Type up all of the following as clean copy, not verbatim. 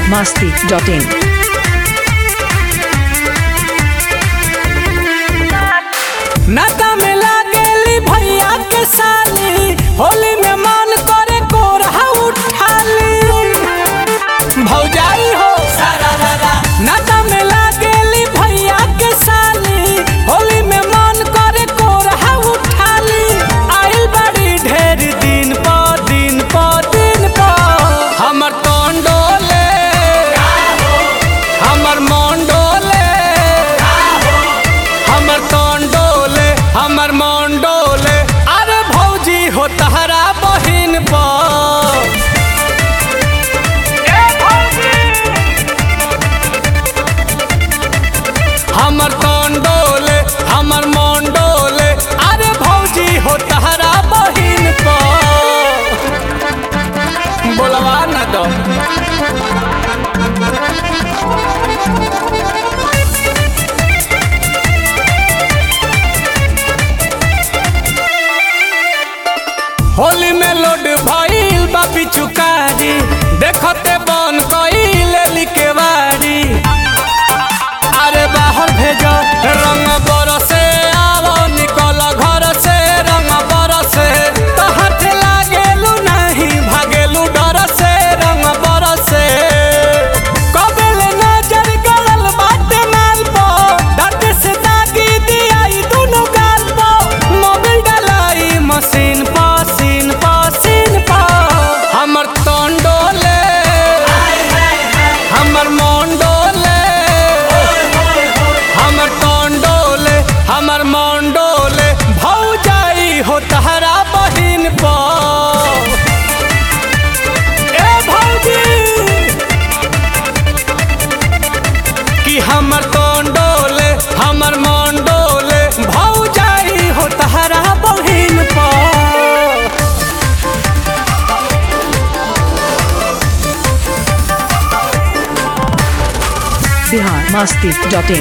biharmasti.in नाता में लागेली भैया के साली होली में मन करे कोरहा उठाली भौजाई हो सारा रारा। नाता में लागेली भैया के साली होली में मन करे कोरहा उठाली आइल बड़ी ढेर दिन प दिन प दिन प हमर तोंडोले हमर मोंडोले हमर तोंडोले हमर मोंडोले अरे भौजी हो तहरा बहिन पर हमर तोंडोले हमर मोंडोले अरे भौजी हो तहरा बहिन पर बोलवा न दो होली में लोड भइल बा पिचुकारी देखते बन कइले लिकेवारी अरे बाहर भेजो रंग बरसे आवो निकल घर से रंग बरसे तो हाथ लागेलू नहीं भागेलू डर से रंग बरसे कबेले नजर गड़ल बाटे माल पो दांत से दागी दियाई दुनु गाल पो मोबिल डलाई मशीन पसीन पसीन पो हमर तोंडोले हमर मोंडोले हमर तोंडोले हमर मोंडोले भौजाई हो तहरा बहिन पर ए भौजी कि हमर तोंडोले हमर मोंडोले भौजाई हो तहरा बहिन पर biharmasti.in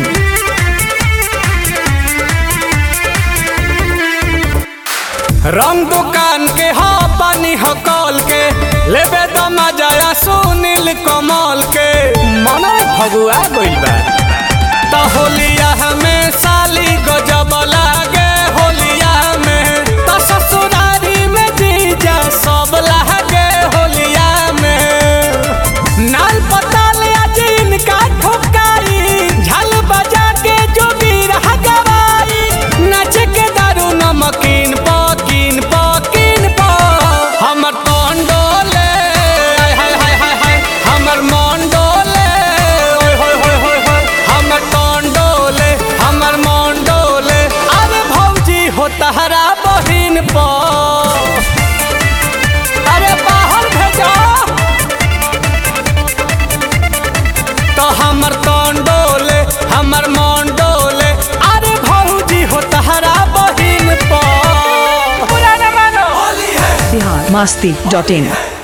रंग दुकान के हा पानी हो कॉल के लेबे तो मजा सुनील कमल के मन फगुआ गइल बा तो होलिया हमें साली गजब लागे होलिया में तो ससुरारी में जीजा सब लागे होलिया में नाल पताल आज इनका ठोकाई झाल बजा के जो वीर हगवाई नाच के दारू नमकीन पकीन पकीन प हमर तोंडोले हाय हाय हाय हाय हमर मोंडोले ओय होय होय होय होय हमर तोंडोले हमर मोंडोले अरे भौजी हो तहरा बहिन प अरे बाहर भेजो तो हमर तोंडोले हमर मोंडोले अरे भौजी हो तहरा बहिन पर biharmasti.in